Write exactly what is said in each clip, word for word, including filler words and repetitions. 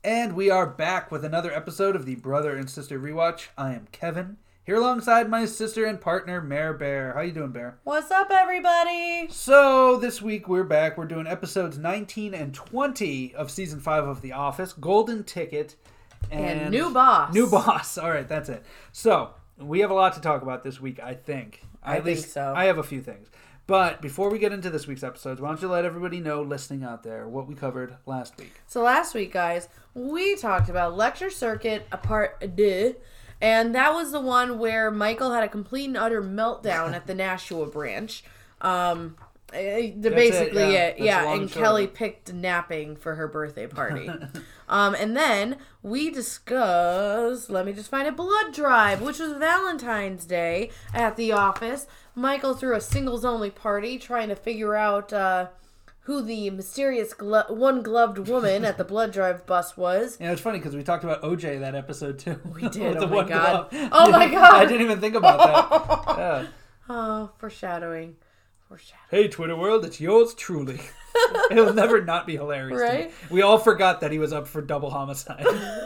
And we are back with another episode of the Brother and Sister Rewatch. I am Kevin, here alongside my sister and partner, Mare Bear. How you doing, Bear? What's up, everybody? So, this week we're back. We're doing episodes nineteen and twenty of Season five of The Office, Golden Ticket, and... and New Boss. New Boss. All right, that's it. So, we have a lot to talk about this week, I think. I At think least so. I have a few things. But before we get into this week's episodes, why don't you let everybody know, listening out there, what we covered last week. So last week, guys, we talked about Lecture Circuit, a part deux, and that was the one where Michael had a complete and utter meltdown at the Nashua branch. Um, eh, the, basically it, yeah. it, That's yeah. long And and short Kelly of it. picked napping for her birthday party. um, and then we discussed, let me just find it, Blood Drive, which was Valentine's Day at the office. Michael threw a singles-only party trying to figure out uh, who the mysterious glo- one-gloved woman at the blood drive bus was. Yeah, it's funny because we talked about O J that episode too. We did. With Oh the my one god. glove. Oh my god. I didn't even think about that. Yeah. Oh, foreshadowing. Foreshadowing. Hey, Twitter world, it's yours truly. It'll never not be hilarious. Right? To me. We all forgot that he was up for double homicide.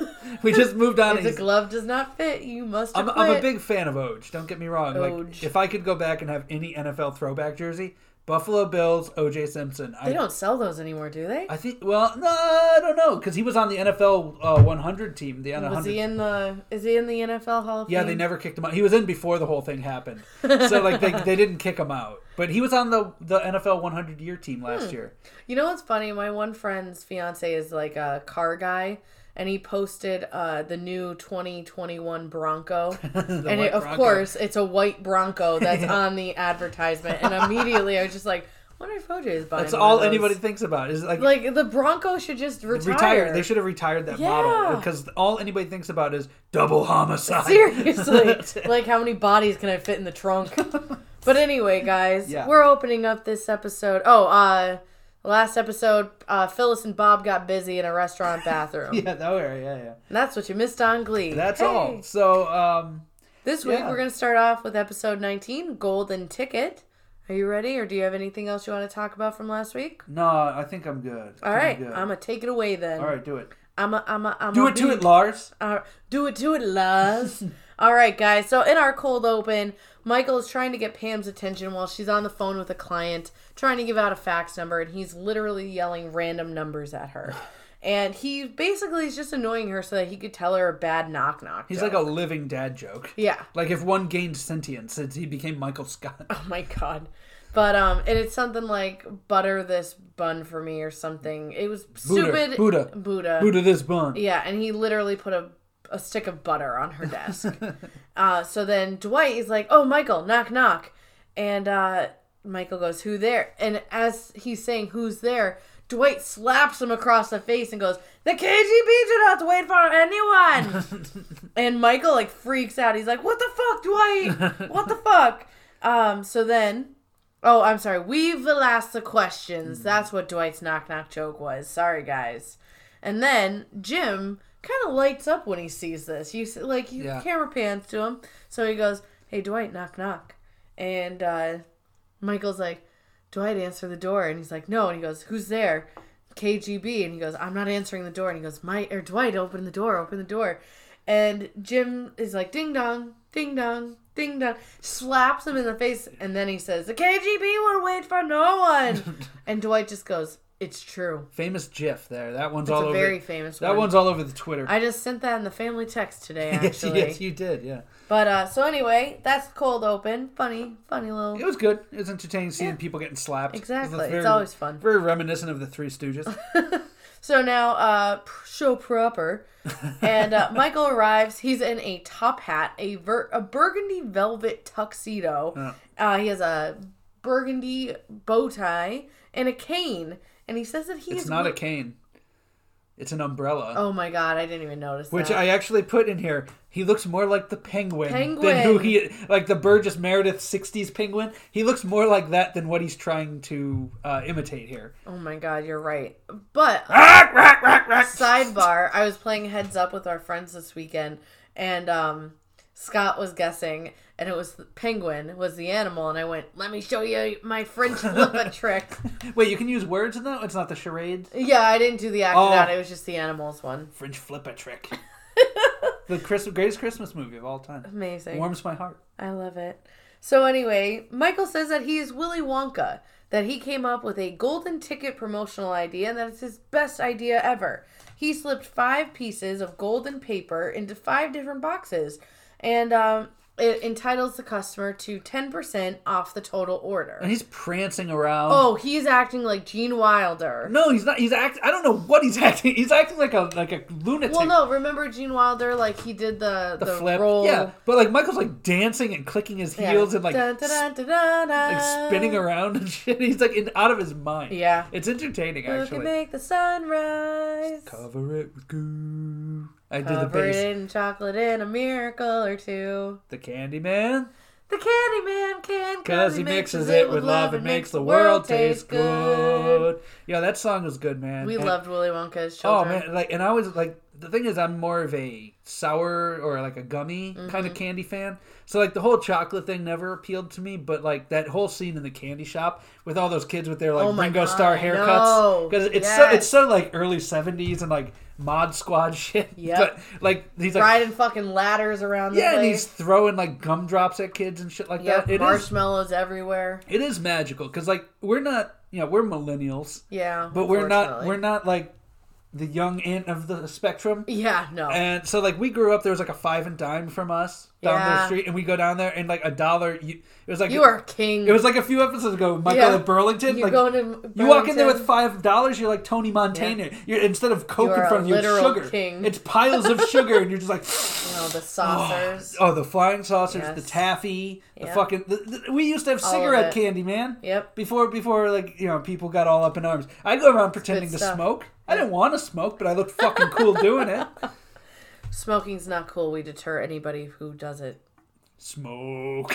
We just moved on. If the glove does not fit, you must I'm, acquit. I'm a big fan of Oj. Don't get me wrong. Oj. Like, if I could go back and have any N F L throwback jersey, Buffalo Bills, O J Simpson. They I, don't sell those anymore, do they? I think. Well, no, I don't know, because he was on the N F L uh, one hundred team. The N F L. Was he in the? Is he in the N F L Hall of Yeah, Fame? they never kicked him out. He was in before the whole thing happened. So, like, they, they didn't kick him out. But he was on the, the N F L one hundred year team last Hmm. year. You know what's funny? My one friend's fiance is like a car guy, and he posted uh, the new twenty twenty-one Bronco. and white it, of Bronco. course, it's a white Bronco that's Yeah. on the advertisement. And immediately I was just like, I wonder if O J is buying That's one all of those. anybody thinks about. Is like, Like, the Bronco should just retire. retire. They should have retired that Yeah. model, because all anybody thinks about is double homicide. Seriously. That's it. Like, how many bodies can I fit in the trunk? But anyway, guys, Yeah. we're opening up this episode. Oh, uh, last episode, uh, Phyllis and Bob got busy in a restaurant bathroom. Yeah, that way, yeah, yeah. And that's what you missed on Glee. That's Hey. all. So, um, This week, Yeah. we're going to start off with episode nineteen, Golden Ticket. Are you ready, or do you have anything else you want to talk about from last week? no, I think I'm good. All I'm right, good. I'm going to take it away then. All right, do it. I'm a, I'm a, I'm Do a it to be- it, Lars. Uh, do it, do it, Luz. All right, guys. So in our cold open, Michael is trying to get Pam's attention while she's on the phone with a client, trying to give out a fax number, and he's literally yelling random numbers at her. And he basically is just annoying her so that he could tell her a bad knock-knock He's joke. like a living dad joke. Yeah. Like if one gained sentience, since he became Michael Scott. Oh, my God. But, um, and it's something like, butter this bun for me or something. It was stupid. Buddha. Buddha. Buddha this bun. Yeah, and he literally put a, a stick of butter on her desk. uh, so then Dwight is like, oh, Michael, knock, knock. And uh, Michael goes, who there? And as he's saying, who's there, Dwight slaps him across the face and goes, the K G B do not wait for anyone. And Michael, like, freaks out. He's like, what the fuck, Dwight? What the fuck? Um, so then... Oh, I'm sorry. We will ask the questions. That's what Dwight's knock-knock joke was. Sorry, guys. And then Jim kind of lights up when he sees this. You see, like, you Yeah. camera pans to him. So he goes, hey, Dwight, knock, knock. And uh, Michael's like, Dwight, answer the door. And he's like, no. And he goes, who's there? K G B. And he goes, I'm not answering the door. And he goes, My or Dwight, open the door, open the door. And Jim is like, ding dong, ding dong, ding dong, slaps him in the face, and then he says, the K G B would wait for no one. And Dwight just goes, it's true. Famous GIF there. That one's It's all a over. very famous that one. one's all over the Twitter. I just sent that in the family text today, yes, actually. yes, you did. Yeah. But, uh, so anyway, that's cold open. Funny, funny little... It was good. It was entertaining seeing Yeah. people getting slapped. Exactly. It was very, It's always fun. Very reminiscent of the Three Stooges. So now, uh, show proper. And uh, Michael arrives. He's in a top hat, a ver- a burgundy velvet tuxedo. Yeah. Uh, he has a burgundy bow tie and a cane. And he says that he It's is... not wi- a cane. It's an umbrella. Oh my god, I didn't even notice Which that. I actually put in here. He looks more like the penguin, Penguin. than who he like the Burgess Meredith sixties penguin. He looks more like that than what he's trying to uh, imitate here. Oh my god, you're right. But Rack, rack, rack, rack. sidebar, I was playing Heads Up with our friends this weekend, and um, Scott was guessing, and it was the penguin was the animal, and I went, let me show you my French flipper trick. Wait, you can use words in that? It's not the charades? Yeah, I didn't do the acting Oh. out. It was just the animals one. French flipper trick. The Christ- greatest Christmas movie of all time. Amazing. Warms my heart. I love it. So anyway, Michael says that he is Willy Wonka, that he came up with a golden ticket promotional idea, and that it's his best idea ever. He slipped five pieces of golden paper into five different boxes, and um, it entitles the customer to ten percent off the total order. And he's prancing around. Oh, he's acting like Gene Wilder. No, he's not. He's acting. I don't know what he's acting. He's acting like a like a lunatic. Well, no, remember Gene Wilder? Like, he did the, the, the, flip. roll. Yeah, but like Michael's like dancing and clicking his heels Yeah. and like Dun, dun, dun, dun, dun, dun. like spinning around and shit. He's like in, out of his mind. Yeah. It's entertaining, Who can actually. make the sunrise? Cover it with goo. I did the Cover it bass. in chocolate and a miracle or two. The Candyman. The Candyman can, Because he mixes it with love and makes the world taste good. Yeah, that song was good, man. We And- loved Willy Wonka as Oh children. man, like, and I was like, the thing is, I'm more of a sour or like a gummy Mm-hmm. kind of candy fan. So like the whole chocolate thing never appealed to me, but like that whole scene in the candy shop with all those kids with their like Oh my Ringo God, Starr I haircuts, know. because it's so Yes. it's so like early seventies and like Mod Squad shit. Yep. But like he's like Riding fucking ladders around the yeah, and place. he's throwing like gumdrops at kids and shit like Yep, that. It is marshmallows everywhere. it is magical because like we're not you know we're millennials, Yeah, but we're not unfortunately. we're not like the young end of the spectrum. Yeah, no. And so, like, we grew up, there was, like, a five and dime from us down the Yeah. street, and we go down there, and, like, a dollar, you, it was like... You are king. It was like a few episodes ago, Michael Yeah. at Burlington. You like, go to you walk in there with Burlington. five dollars, you're like Tony Montana. You're, instead of Coke You in are front of a you, it's literal sugar. king. It's piles of sugar, and you're just like... You know, the saucers. Oh, the flying saucers, Yes. the taffy, the Yep. fucking... The, the, we used to have All of cigarette it. candy, man. Yep. Before, before, like, you know, people got all up in arms. I go around pretending to stuff. smoke. I didn't want to smoke, but I looked fucking cool doing it. Smoking's not cool. We deter anybody who does it. Smoke.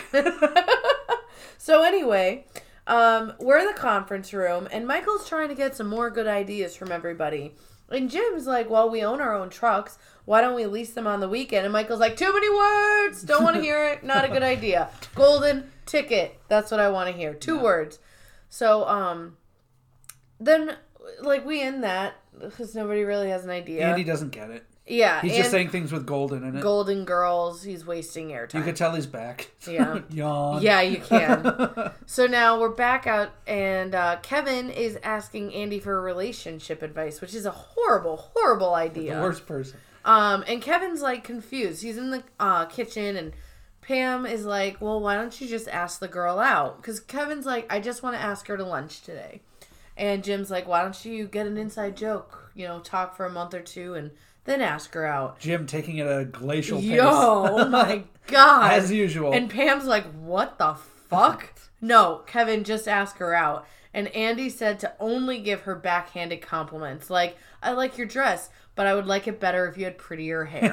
So anyway, um, we're in the conference room, and Michael's trying to get some more good ideas from everybody. And Jim's like, well, we own our own trucks. Why don't we lease them on the weekend? And Michael's like, too many words. Don't want to hear it. Not a good idea. Golden ticket. That's what I want to hear. Two Yeah. words. So, um, then, like, we end that because nobody really has an idea. Andy doesn't get it. yeah. He's and just saying things with golden in it. Golden Girls. He's wasting airtime. You could tell he's back. Yeah. Yawn. Yeah, you can. So now we're back out, and uh, Kevin is asking Andy for relationship advice, which is a horrible, horrible The idea. worst person. Um, and Kevin's like confused. He's in the uh, kitchen, and Pam is like, "Well, why don't you just ask the girl out?" Because Kevin's like, "I just want to ask her to lunch today," and Jim's like, "Why don't you get an inside joke? You know, talk for a month or two, and then ask her out." Jim taking it at a glacial pace. Yo, oh my god! As usual. And Pam's like, what the fuck? No, Kevin, just ask her out. And Andy said to only give her backhanded compliments. Like, I like your dress, but I would like it better if you had prettier hair.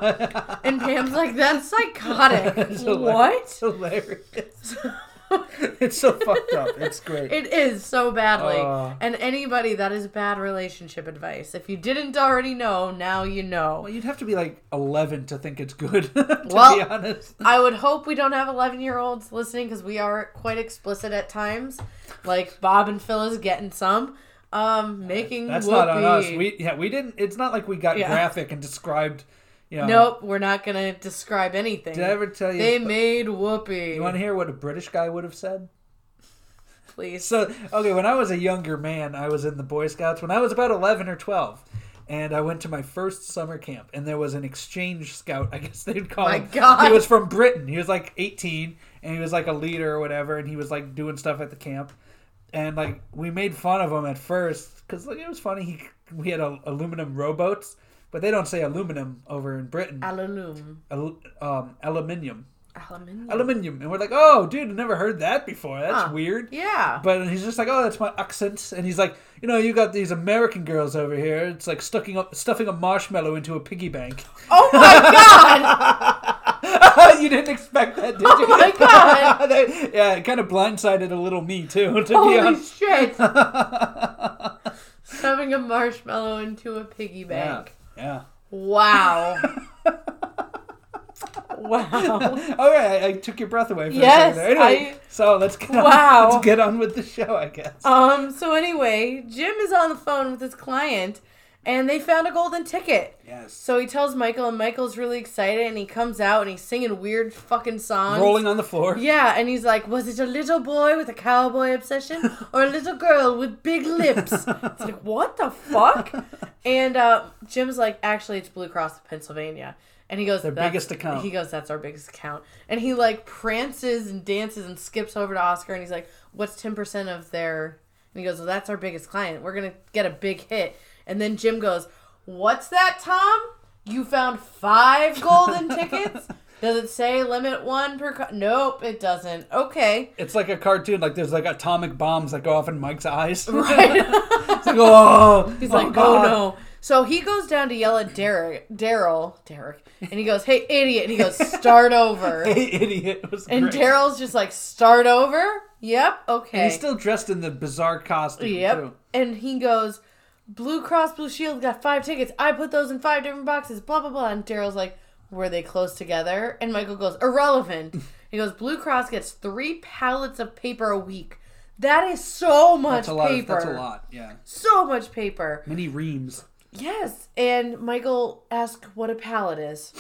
And Pam's like, that's psychotic. It's What? It's hilarious. It's so fucked up. It's great. It is so badly. Uh. And anybody, that is bad relationship advice. If you didn't already know, now you know. Well, you'd have to be like eleven to think it's good, to Well, be honest. I would hope we don't have eleven-year-olds listening because we are quite explicit at times. Like Bob and Phyllis getting some. Um, making That's whoopee. not on us. We yeah, we didn't. It's not like we got Yeah. graphic and described. You know, Nope, we're not going to describe anything. Did I ever tell you? They made whoopee. You want to hear what a British guy would have said? Please. So, okay, when I was a younger man, I was in the Boy Scouts when I was about eleven or twelve. And I went to my first summer camp, and there was an exchange scout, I guess they'd call My him. God. He was from Britain. He was like eighteen, and he was like a leader or whatever, and he was like doing stuff at the camp. And like we made fun of him at first because like it was funny. He we had a, aluminum rowboats, but they don't say aluminum over in Britain. Aluminium. Al, um, aluminium. Aluminium. Aluminium. And we're like, oh, dude, I've never heard that before. That's Huh. weird. Yeah. But he's just like, oh, that's my accent. And he's like, you know, you got these American girls over here. It's like stuffing up, stuffing a marshmallow into a piggy bank. Oh my god! You didn't expect that, did Oh you? my God. That- yeah, it kind of blindsided a little me, too, to be Holy honest. shit! Shoving a marshmallow into a piggy bank. Yeah. Wow. Wow. Okay, I, I took your breath away for Yes, a second there. Anyway, I- so let's get on, Wow. let's get on with the show, I guess. Um, so anyway, Jim is on the phone with his client, and they found a golden ticket. Yes. So he tells Michael, and Michael's really excited, and he comes out, and he's singing weird fucking songs. Rolling on the floor. Yeah, and he's like, was it a little boy with a cowboy obsession, or a little girl with big lips? It's like, what the fuck? And uh, Jim's like, actually, it's Blue Cross of Pennsylvania. And he goes, Their "That's-" biggest account. He goes, that's our biggest account. And he like prances and dances and skips over to Oscar, and he's like, what's ten percent of their... And he goes, well, that's our biggest client. We're going to get a big hit. And then Jim goes, what's that, Tom? You found five golden tickets? Does it say limit one per... Co-? Nope, it doesn't. Okay. It's like a cartoon. Like there's like atomic bombs that go off in Mike's eyes. Right. It's like, oh. He's oh, like, God. oh no. So he goes down to yell at Derek, Daryl, Derek, and he goes, hey, idiot. And he goes, start over. Hey, idiot. It was And great. Daryl's just like, start over? Yep, okay. And he's still dressed in the bizarre costume, Yep. too. And he goes, Blue Cross Blue Shield got five tickets. I put those in five different boxes, blah, blah, blah. And Daryl's like, were they close together? And Michael goes, irrelevant. He goes, Blue Cross gets three pallets of paper a week. That is so much That's a lot. paper. Of, that's a lot, yeah. So much paper. Many reams. Yes. And Michael asks what a pallet is.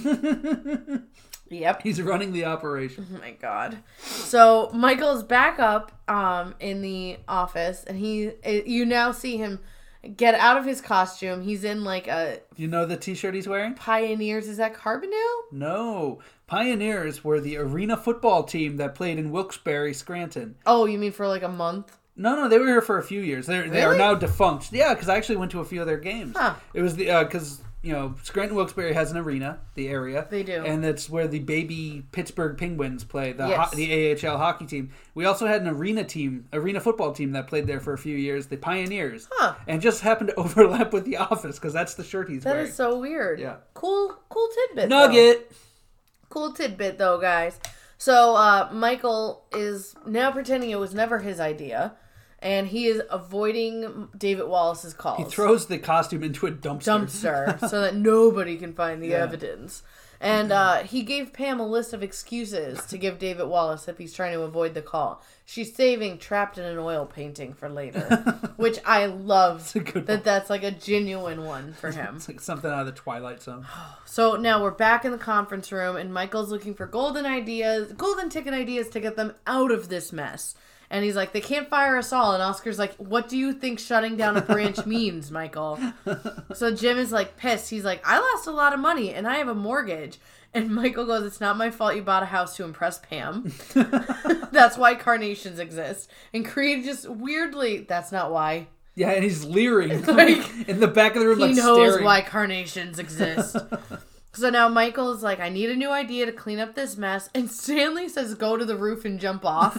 Yep. He's running the operation. Oh my god. So Michael's back up um, in the office, and he you now see him get out of his costume. He's in like a You know the t-shirt he's wearing? Pioneers. Is that Carbondale? No. Pioneers were the arena football team that played in Wilkes-Barre, Scranton. Oh, you mean for like a month? No, no, they were here for a few years. They're, They are Really? now defunct. Yeah, because I actually went to a few of their games. Huh. It was the, because, you know, Scranton Wilkes-Barre has an arena, the area. They do. And that's where the baby Pittsburgh Penguins play, the Yes. ho- the A H L hockey team. We also had an arena team, arena football team that played there for a few years, the Pioneers. Huh. And just happened to overlap with The Office, because that's the shirt he's That wearing. is so weird. Yeah. Cool, cool tidbit. though. Nugget! Cool tidbit, though, guys. So, uh, Michael is now pretending it was never his idea, and he is avoiding David Wallace's calls. He throws the costume into a dumpster. dumpster so that nobody can find the Yeah. evidence. And uh, he gave Pam a list of excuses to give David Wallace if he's trying to avoid the call. She's saving Trapped in an Oil painting for later, which I love a good that one. that's like a genuine one for him. It's like something out of the Twilight Zone. So now we're back in the conference room, and Michael's looking for golden ideas, golden ticket ideas to get them out of this mess. And he's like, they can't fire us all. And Oscar's like, what do you think shutting down a branch means, Michael? So Jim is like pissed. He's like, I lost a lot of money and I have a mortgage. And Michael goes, it's not my fault you bought a house to impress Pam. That's why carnations exist. And Creed just weirdly, that's not why. Yeah, and he's leering Like, in the back of the room, He like knows staring. why carnations exist. So now Michael is like, I need a new idea to clean up this mess. And Stanley says, go to the roof and jump off.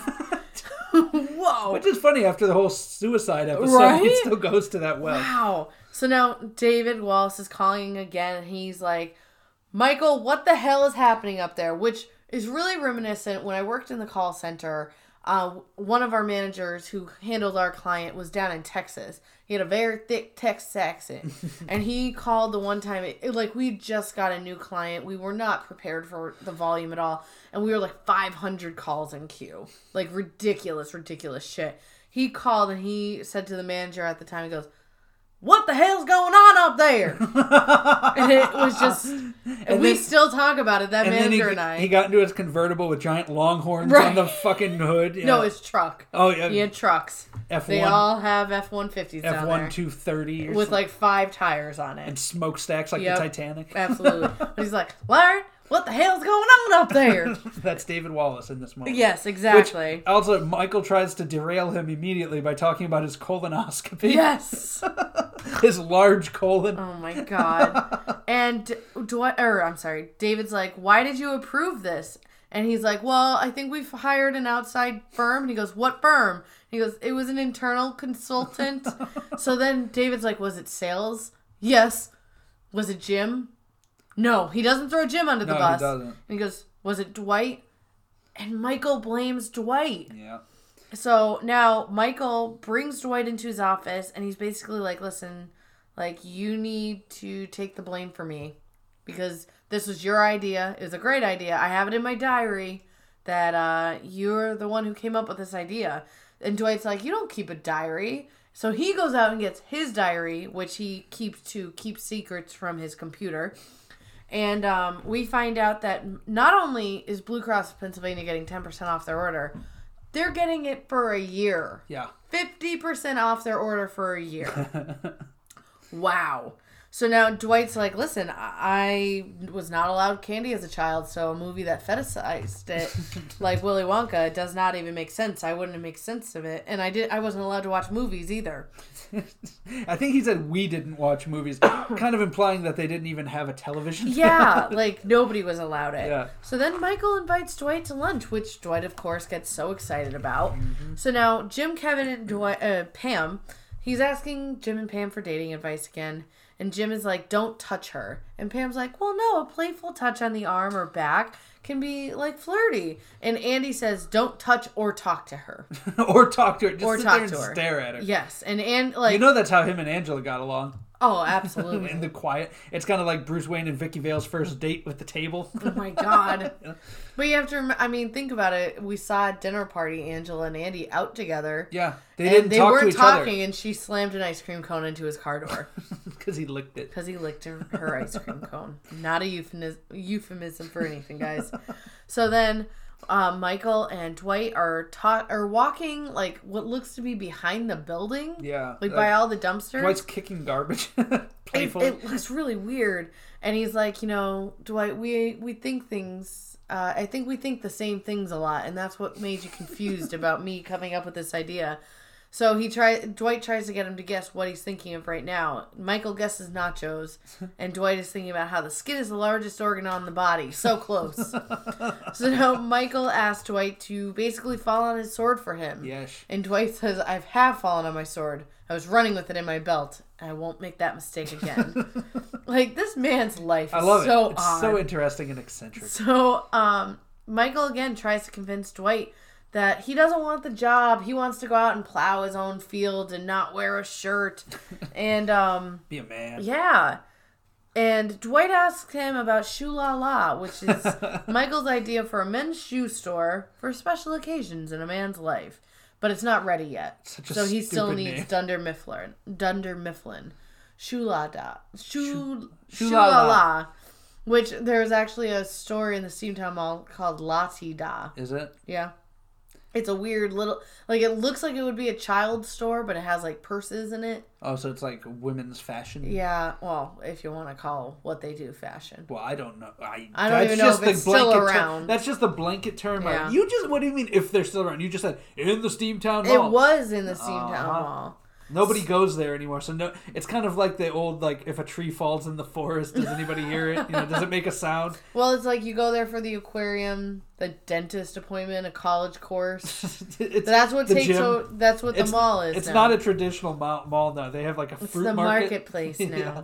Whoa. Which is funny after the whole suicide episode. Right? He still goes to that well. Wow. So now David Wallace is calling again, and he's like, Michael, what the hell is happening up there? Which is really reminiscent. When I worked in the call center, uh, one of our managers who handled our client was down in Texas. He had a very thick Texas accent. And he called the one time, it, it- like we just got a new client. We were not prepared for the volume at all. And we were like five hundred calls in queue. Like ridiculous, ridiculous shit. He called and he said to the manager at the time, he goes, what the hell's going on up there? And it was just, and, And we then- still talk about it, that And then he, manager and I. he got into his convertible with giant longhorns Right. on the fucking hood. Yeah. No, his truck. Oh, yeah. He had trucks. F one, They all have F one fifties down F one there. two thirty. With like five tires on And it. smokestacks like Yep. the Titanic. Absolutely. But he's like, Larry, what the hell's going on up there? That's David Wallace in this moment. Yes, exactly. Which, also, Michael tries to derail him immediately by talking about his colonoscopy. Yes. His large colon. Oh my god. And Dwight, or I'm sorry, David's like, why did you approve this? And he's like, well, I think we've hired an outside firm. And he goes, what firm? He goes, it was an internal consultant. So then David's like, was it sales? Yes. Was it Jim? No, he doesn't throw Jim under the No, he bus. doesn't. And he goes, was it Dwight? And Michael blames Dwight. Yeah. So now Michael brings Dwight into his office and he's basically like, listen, like, you need to take the blame for me. because this was your idea. It was a great idea. I have it in my diary that uh, you're the one who came up with this idea. And Dwight's like, you don't keep a diary. So he goes out and gets his diary, which he keeps to keep secrets from his computer. And um, we find out that not only is Blue Cross of Pennsylvania getting ten percent off their order, they're getting it for a year. Yeah. fifty percent off their order for a year. Wow. So now Dwight's like, listen, I was not allowed candy as a child, so a movie that fetishized it, like Willy Wonka, does not even make sense. I wouldn't make sense of it. And I did. I wasn't allowed to watch movies either. I think he said we didn't watch movies, kind of implying that they didn't even have a television. Yeah, like nobody was allowed it. Yeah. So then Michael invites Dwight to lunch, which Dwight, of course, gets so excited about. Mm-hmm. So now Jim, Kevin, and Dwight, uh, Pam, he's asking Jim and Pam for dating advice again. And Jim is like, don't touch her. And Pam's like, well, no, a playful touch on the arm or back can be, like, flirty. And Andy says, don't touch or talk to her. Or talk to her. Just or sit talk there to and her. stare at her. Yes. And, and like... You know that's how him and Angela got along. Oh, absolutely. In the quiet. It's kind of like Bruce Wayne and Vicky Vale's first date with the table. Oh, my God. But you have to remember, I mean, think about it. We saw at dinner party Angela and Andy out together. Yeah. They didn't they talk weren't to each talking, other. And she slammed an ice cream cone into his car door. Because he licked it. Because he licked her, her ice cream cone. Not a euphemism, euphemism for anything, guys. So then... Uh, Michael and Dwight are ta- are walking like what looks to be behind the building. Yeah, like, like by all the dumpsters. Dwight's kicking garbage. it, it looks really weird, and he's like, you know, Dwight, we we think things. Uh, I think we think the same things a lot, and that's what made you confused about me coming up with this idea. So he try Dwight tries to get him to guess what he's thinking of right now. Michael guesses nachos, and Dwight is thinking about how the skin is the largest organ on the body. So close. So now Michael asks Dwight to basically fall on his sword for him. Yes. And Dwight says, I have fallen on my sword. I was running with it in my belt. I won't make that mistake again. Like, this man's life is I love so it. It's odd. so interesting and eccentric. So um, Michael again tries to convince Dwight that he doesn't want the job. He wants to go out and plow his own field and not wear a shirt. And, um... be a man. Yeah. And Dwight asks him about Shoe La La, which is Michael's idea for a men's shoe store for special occasions in a man's life. But it's not ready yet. So he still needs name. Dunder Mifflin. Dunder Mifflin. Shoe La Da. Shoe, Shoe La La. La. Which there's actually a store in the Steamtown Mall called La Ti Da. Is it? Yeah. It's a weird little, like, it looks like it would be a child's store, but it has, like, purses in it. Oh, so it's like women's fashion? Yeah, well, if you want to call what they do fashion. Well, I don't know. I, I don't even know if it's still around. Term. That's just the blanket term. Yeah. You just, what do you mean if they're still around? You just said, in the Steamtown Mall. It was in the Steamtown uh-huh. Mall. Nobody goes there anymore, so no. It's kind of like the old, like, if a tree falls in the forest, does anybody hear it? You know, does it make a sound? Well, it's like you go there for the aquarium, the dentist appointment, a college course. That's what takes. So, that's what the it's, mall is. It's now. not a traditional mall, mall now. They have like a it's fruit the market. marketplace now.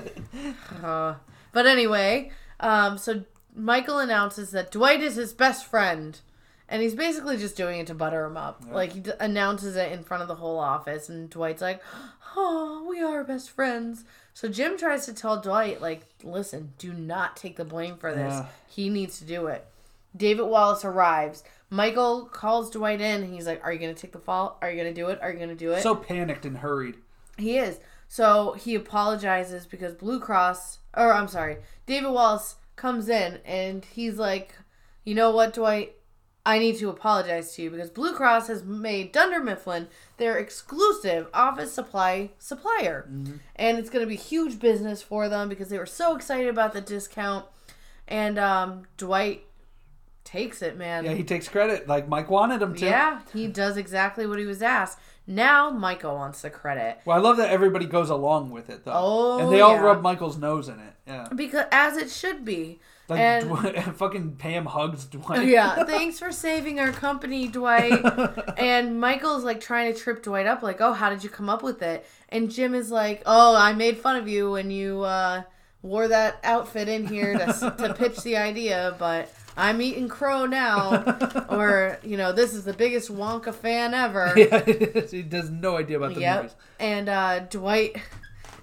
uh, but anyway, um, so Michael announces that Dwight is his best friend. And he's basically just doing it to butter him up. Yeah. Like, he d- announces it in front of the whole office, and Dwight's like, oh, we are best friends. So Jim tries to tell Dwight, like, listen, do not take the blame for this. Yeah. He needs to do it. David Wallace arrives. Michael calls Dwight in, and he's like, are you going to take the fall? Are you going to do it? Are you going to do it? So panicked and hurried. He is. So he apologizes because Blue Cross, or I'm sorry, David Wallace comes in, and he's like, you know what, Dwight? I need to apologize to you because Blue Cross has made Dunder Mifflin their exclusive office supply supplier. Mm-hmm. And it's going to be huge business for them because they were so excited about the discount. And um, Dwight takes it, man. Yeah, he takes credit like Mike wanted him to. Yeah, he does exactly what he was asked. Now Michael wants the credit. Well, I love that everybody goes along with it, though. Oh, and they all yeah. rub Michael's nose in it. Yeah. Because as it should be. Like, and, Dwight, fucking Pam hugs Dwight. Yeah, thanks for saving our company, Dwight. And Michael's like trying to trip Dwight up, like, oh, how did you come up with it? And Jim is like, oh, I made fun of you when you uh, wore that outfit in here to to pitch the idea, but I'm eating crow now. Or, you know, this is the biggest Wonka fan ever. Yeah, he has no idea about the yep. movies. And uh, Dwight...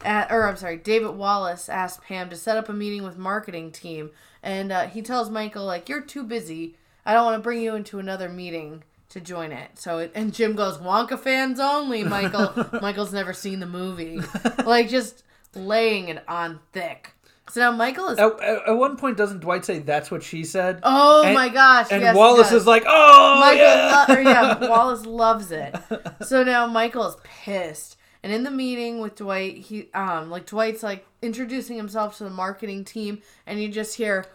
at, or I'm sorry, David Wallace asked Pam to set up a meeting with marketing team, and uh, he tells Michael, like, you're too busy. I don't want to bring you into another meeting to join it. So, it, and Jim goes, Wonka fans only, Michael. Michael's never seen the movie. Like, just laying it on thick. So now Michael is... At, at one point, doesn't Dwight say, that's what she said? Oh, and, my gosh. And yes, Wallace is like, oh, Michael yeah. Lo- or, yeah, Wallace loves it. So now Michael is pissed. And in the meeting with Dwight, he um like Dwight's like introducing himself to the marketing team, and you just hear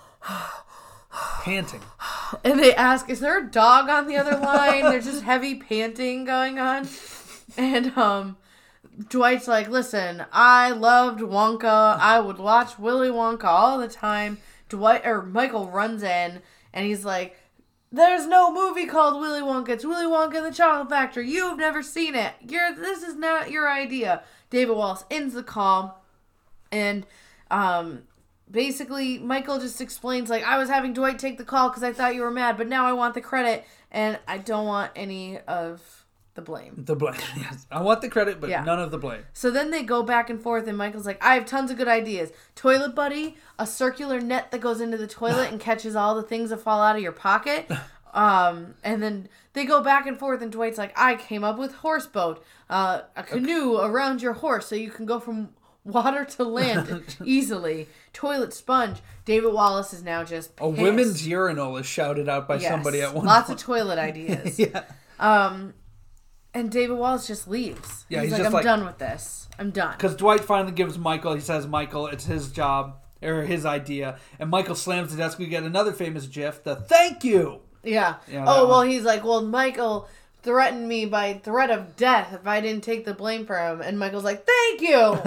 panting. And they ask, is there a dog on the other line? There's just heavy panting going on. And um Dwight's like, listen, I loved Wonka. I would watch Willy Wonka all the time. Dwight or Michael runs in and he's like, there's no movie called Willy Wonka. It's Willy Wonka and the Chocolate Factory. You've never seen it. You're this is not your idea. David Wallace ends the call, and um, basically Michael just explains, like, I was having Dwight take the call because I thought you were mad, but now I want the credit, and I don't want any of the blame. The blame. Yes. I want the credit, but Yeah. none of the blame. So then they go back and forth, and Michael's like, I have tons of good ideas. Toilet Buddy, a circular net that goes into the toilet and catches all the things that fall out of your pocket. Um, and then they go back and forth, and Dwight's like, I came up with horse boat, uh, a canoe around your horse so you can go from water to land easily. Toilet sponge. David Wallace is now just A pissed. women's urinal is shouted out by Yes. somebody at one Lots point. of toilet ideas. Yeah. Um, and David Wallace just leaves. Yeah, he's, he's like, just I'm like- done with this. I'm done. Because Dwight finally gives Michael, he says, Michael, it's his job, or his idea. And Michael slams the desk. We get another famous gif, the thank you. Yeah. Yeah, that oh, well, one. he's like, well, Michael threatened me by threat of death if I didn't take the blame for him. And Michael's like, thank you.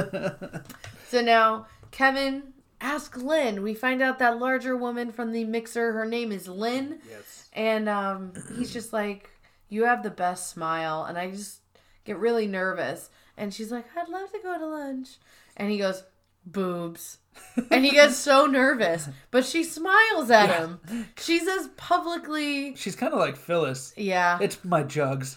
So now Kevin asks Lynn. We find out that larger woman from the mixer, her name is Lynn. Yes. And um, he's just like, you have the best smile. And I just get really nervous. And she's like, I'd love to go to lunch. And he goes, boobs. And he gets so nervous. But she smiles at Yeah. him. She says publicly, She's kind of like Phyllis. yeah. It's my jugs.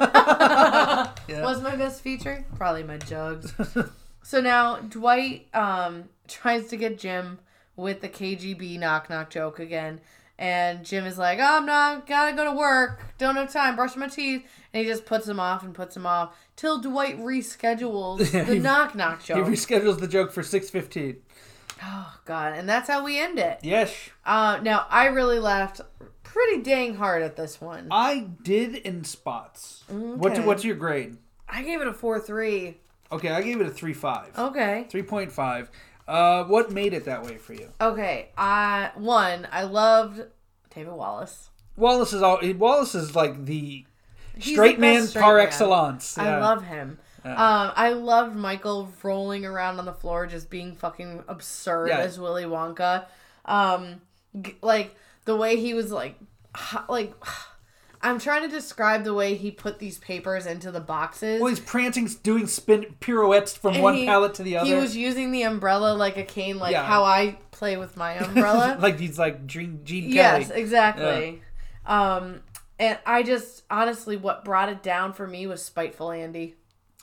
Yeah. Yeah. Was my best feature? Probably my jugs. So now Dwight um, tries to get Jim with the K G B knock knock joke again. And Jim is like, oh, I'm not, gotta go to work. Don't have time, brush my teeth. And he just puts him off and puts him off. Till Dwight reschedules Yeah, the he- knock knock He joke. reschedules the joke for six fifteen. Oh, God. And that's how we end it. Yes. Uh, now, I really laughed pretty dang hard at this one. I did in spots. What's, Okay. what's your grade? I gave it a four three. Okay, I gave it a three point five. Okay. three point five. Uh, what made it that way for you? Okay. I one, I loved David Wallace. Wallace is all. Wallace is like the He's straight the man best straight par man. excellence. I Yeah. love him. Yeah. Um, I loved Michael rolling around on the floor just being fucking absurd Yeah. as Willy Wonka. Um, g- like the way he was like, h- like I'm trying to describe the way he put these papers into the boxes. Well, he's prancing, doing spin pirouettes from And one he- pallet to the other. He was using the umbrella like a cane, like Yeah. how I play with my umbrella. like he's like Gene, Gene Yes, Kelly. exactly. Um, and I just honestly, what brought it down for me was Spiteful Andy.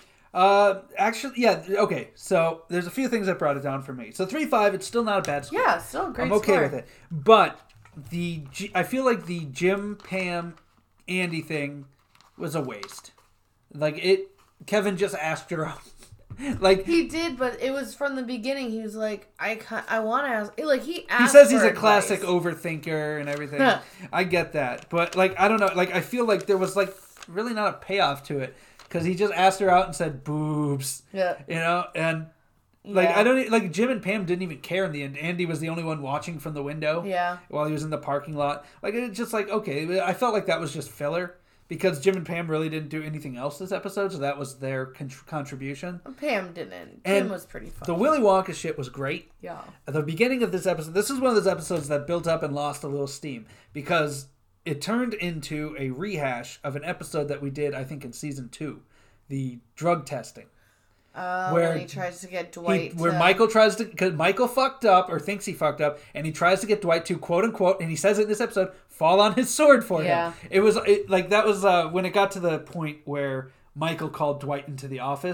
Uh, actually, yeah. Okay, so there's a few things that brought it down for me. So three five, it's still not a bad score. Yeah, still a great I'm okay score. with it. But the G- I feel like the Jim, Pam, Andy thing was a waste. Like it, Kevin just asked her out. Like He did, but it was from the beginning. He was like, I ca- I want to ask. Like, he asked he says he's for a classic advice. overthinker and everything. I get that, but like I don't know. Like I feel like there was like really not a payoff to it because he just asked her out and said boobs. Yeah. You know, and like Yeah. I don't e- like Jim and Pam didn't even care in the end. Andy was the only one watching from the window. Yeah. While he was in the parking lot, like it's just like okay, I felt like that was just filler because Jim and Pam really didn't do anything else this episode, so that was their con- contribution. Pam didn't. And Jim was pretty fun. The Willy Wonka shit was great. Yeah. At the beginning of this episode, this is one of those episodes that built up and lost a little steam because it turned into a rehash of an episode that we did, I think, in season two, the drug testing. Uh, Where when he tries to get He, Dwight. where to- Michael tries to, because Michael fucked up or thinks he fucked up, and he tries to get Dwight to quote unquote, and he says it in this episode, fall on his sword for Yeah. him. It was it, like that was uh, when it got to the point where Michael called Dwight into the office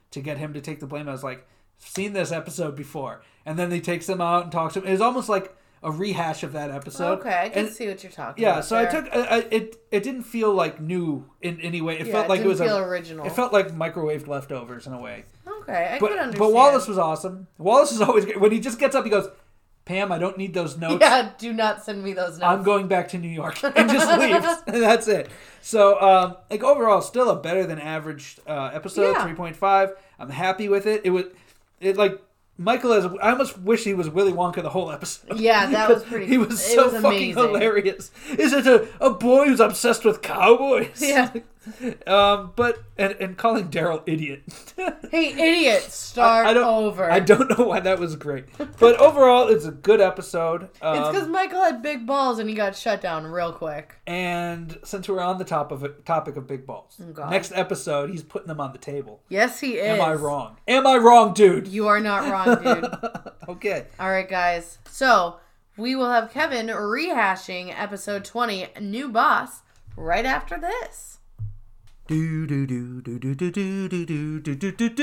to get him to take the blame. I was like, seen this episode before. And then he takes them out and talks to him. It was almost like a rehash of that episode. Okay, I can and, see what you're talking yeah, about. Yeah, so there. I took I, I, it. It didn't feel like new in any way. It yeah, felt it like didn't it was feel a, original. It felt like microwaved leftovers in a way. Okay, I but, could understand. But Wallace was awesome. Wallace is always when he just gets up, he goes, "Pam, I don't need those notes. Yeah, do not send me those notes. I'm going back to New York," and just leaves. And that's it. So, um, like overall, still a better than average uh, episode. Yeah. three point five. I'm happy with it. It was, it like. Michael is. I almost wish he was Willy Wonka the whole episode. Yeah, that was pretty. He was so was fucking amazing. hilarious. Is it a, a boy who's obsessed with cowboys? Yeah. um, but and and calling Daryl idiot. Hey, idiot! Start I, I don't, over. I don't know why that was great, but overall, it's a good episode. Um, it's because Michael had big balls and he got shut down real quick. And since we're on the top of it, topic of big balls, Oh, God. next episode he's putting them on the table. Yes, he is. Am I wrong? Am I wrong, dude? You are not wrong, dude. Okay. All right, guys. So we will have Kevin rehashing episode twenty, New Boss, right after this. Do do do do do do do do do do do do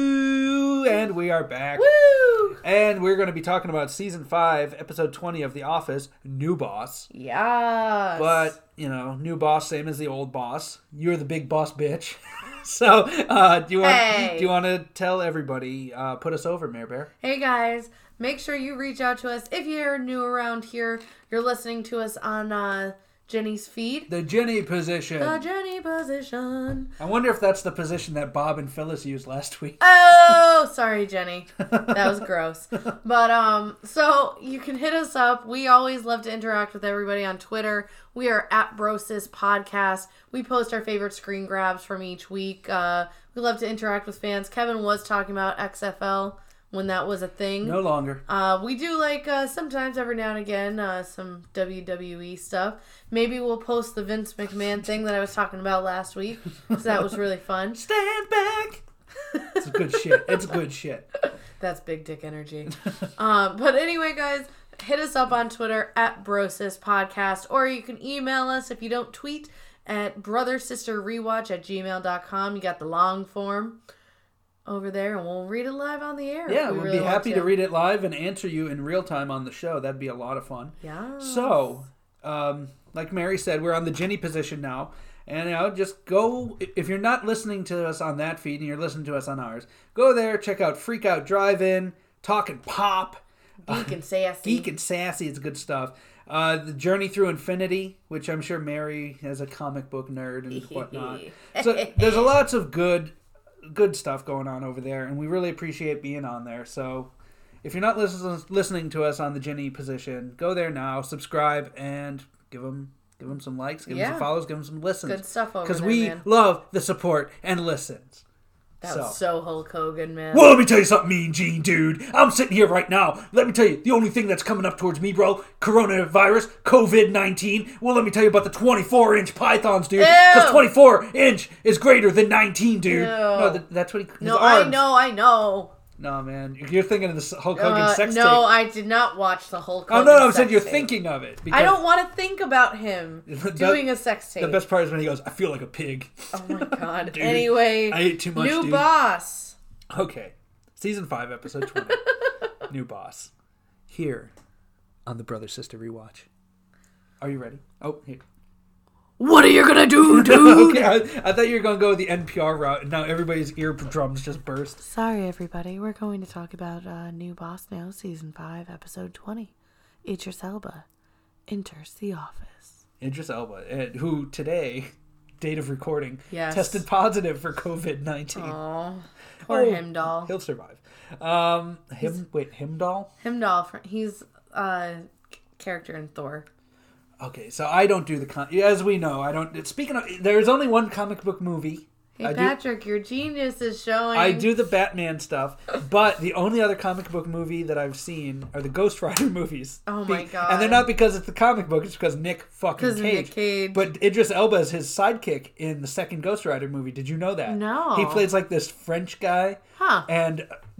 do, and we are back. Woo! And we're going to be talking about season five, episode twenty of The Office, New Boss. Yes. But you know, new boss, same as the old boss. You're the big boss, bitch. so, uh, do you want Hey. do you want to tell everybody? Uh, put us over, Mayor Bear. Hey guys, make sure you reach out to us if you're new around here. You're listening to us on uh, Jenny's feed. The Jenny position. The Jenny position. I wonder if that's the position that Bob and Phyllis used last week. Oh, sorry, Jenny. That was gross. But, um, so you can hit us up. We always love to interact with everybody on Twitter. We are at Brosis Podcast. We post our favorite screen grabs from each week. Uh, we love to interact with fans. Kevin was talking about X F L when that was a thing. No longer. Uh, we do like uh, sometimes every now and again uh, some W W E stuff. Maybe we'll post the Vince McMahon thing that I was talking about last week because that was really fun. Stand back. It's good shit. It's good shit. That's big dick energy. um, but anyway, guys, hit us up on Twitter at Brosis Podcast, or you can email us if you don't tweet at brothersisterrewatch at gmail dot com. You got the long form over there, and we'll read it live on the air. Yeah, if we we'd really be want happy to. to read it live and answer you in real time on the show. That'd be a lot of fun. Yeah. So, um, like Mary said, we're on the Jenny position now. And you know, just go, if you're not listening to us on that feed and you're listening to us on ours, go there, check out Freak Out Drive-In, Talkin' Pop. Geek and sassy. Geek and sassy, it's good stuff. Uh, the Journey Through Infinity, which I'm sure Mary as a comic book nerd and whatnot. So there's a lots of good good stuff going on over there, and we really appreciate being on there. So if you're not listen, listening to us on the Jenny position, go there now, subscribe, and give them give them some likes, give Yeah. them some follows, give them some listens. Good stuff over there, because we man. love the support and listens. That so. was so Hulk Hogan, man. Well, let me tell you something, Mean Gene, dude. I'm sitting here right now. Let me tell you, the only thing that's coming up towards me, bro, coronavirus, covid nineteen. Well, let me tell you about the twenty-four inch pythons, dude. Because twenty-four inch is greater than nineteen, dude. Ew. No, that, that's what he... his No, arms. I know, I know. No, man. You're thinking of the Hulk Hogan Uh, sex no, tape. I did not watch the Hulk Oh, Hogan no, no, I'm sex saying you're tape. thinking of it. I don't want to think about him That- doing a sex tape. The best part is when he goes, I feel like a pig. Oh my god. Dude, Anyway, I ate too much, new dude. boss. Okay. Season five, episode twenty. New boss. Here on the Brother Sister Rewatch. Are you ready? Oh, here. What are you gonna do, dude? Okay, I, I thought you were going to go with the N P R route, and now everybody's eardrums just burst. Sorry, everybody. We're going to talk about uh, New Boss Now, Season five, Episode twenty. Idris Elba enters the office. Idris Elba, eh, who today, date of recording, Yes. tested positive for covid nineteen. Oh, poor Oh, Himdall. He'll survive. Um, him, wait, Himdall? Himdall, fr- he's a uh, character in Thor. Okay, so I don't do the con. As we know, I don't. Speaking of, there's only one comic book movie. Hey, I do, Patrick, your genius is showing. I do the Batman stuff, but the only other comic book movie that I've seen are the Ghost Rider movies. Oh my Be- God. And they're not because it's the comic book; it's because Nick fucking Because Cage. Nick Cage. But Idris Elba is his sidekick in the second Ghost Rider movie. Did you know that? No. He plays like this French guy. Huh. And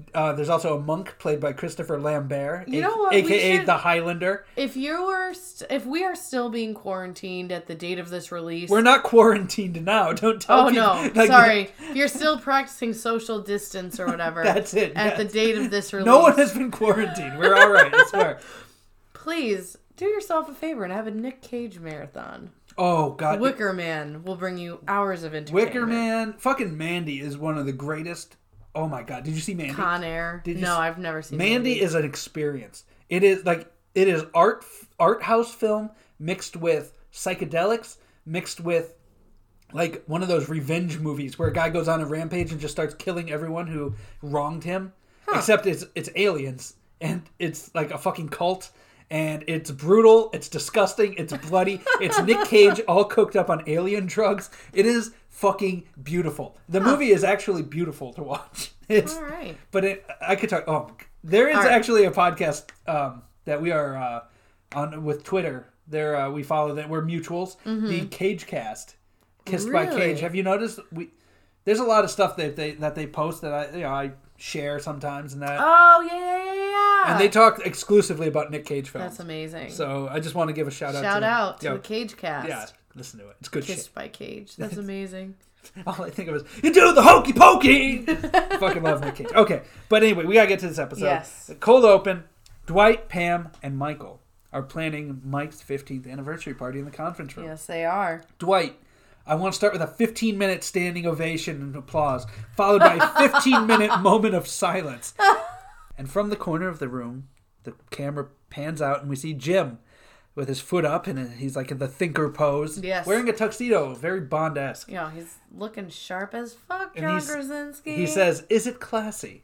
Uh, there's also a monk played by Christopher Lambert, You a- know what? We aka should- the Highlander. If you were, st- if we are still being quarantined at the date of this release, We're not quarantined now. Don't tell Oh people. no, Like, sorry. If you're still practicing social distance or whatever, That's it, At yes. the date of this release, No one has been quarantined. We're all right. I swear. please do yourself a favor and have a Nick Cage marathon. Oh God. Wicker Man will bring you hours of entertainment. Wicker Man, fucking Mandy is one of the greatest. Oh my God, did you see Mandy? Con Air. Did you No, s- I've never seen Mandy Mandy. is an experience. It is like it is art art house film mixed with psychedelics, mixed with like one of those revenge movies where a guy goes on a rampage and just starts killing everyone who wronged him. Except it's it's aliens and it's like a fucking cult. And it's brutal, it's disgusting, it's bloody, it's Nick Cage all cooked up on alien drugs. It is fucking beautiful. The Huh. movie is actually beautiful to watch. It's, All right. but it, I could talk. Oh, there is All right. actually a podcast um, that we are uh, on with Twitter. There, uh, we follow that. We're mutuals. The Cage Cast, Kissed by Really? Cage. Have you noticed? We there's a lot of stuff that they that they post that I you know I share sometimes and that. Oh yeah, yeah, yeah, yeah. And they talk exclusively about Nick Cage films. That's amazing. So I just want to give a shout out. Shout to out to Yo, the Cage Cast. Yeah, listen to it. It's good Kissed by Cage. That's amazing. shit. All I think of is you do the hokey pokey. Fucking love Nick Cage. Okay, but anyway, we gotta get to this episode. Yes. The cold open. Dwight, Pam, and Michael are planning Mike's fifteenth anniversary party in the conference room. Yes, they are. Dwight, I want to start with a fifteen minute standing ovation and applause, followed by a fifteen minute moment of silence. And from the corner of the room, the camera pans out and we see Jim with his foot up and he's like in the thinker pose. Yes. Wearing a tuxedo, very Bond-esque. Yeah, he's looking sharp as fuck, And John he's- Krasinski. He says, "Is it classy?"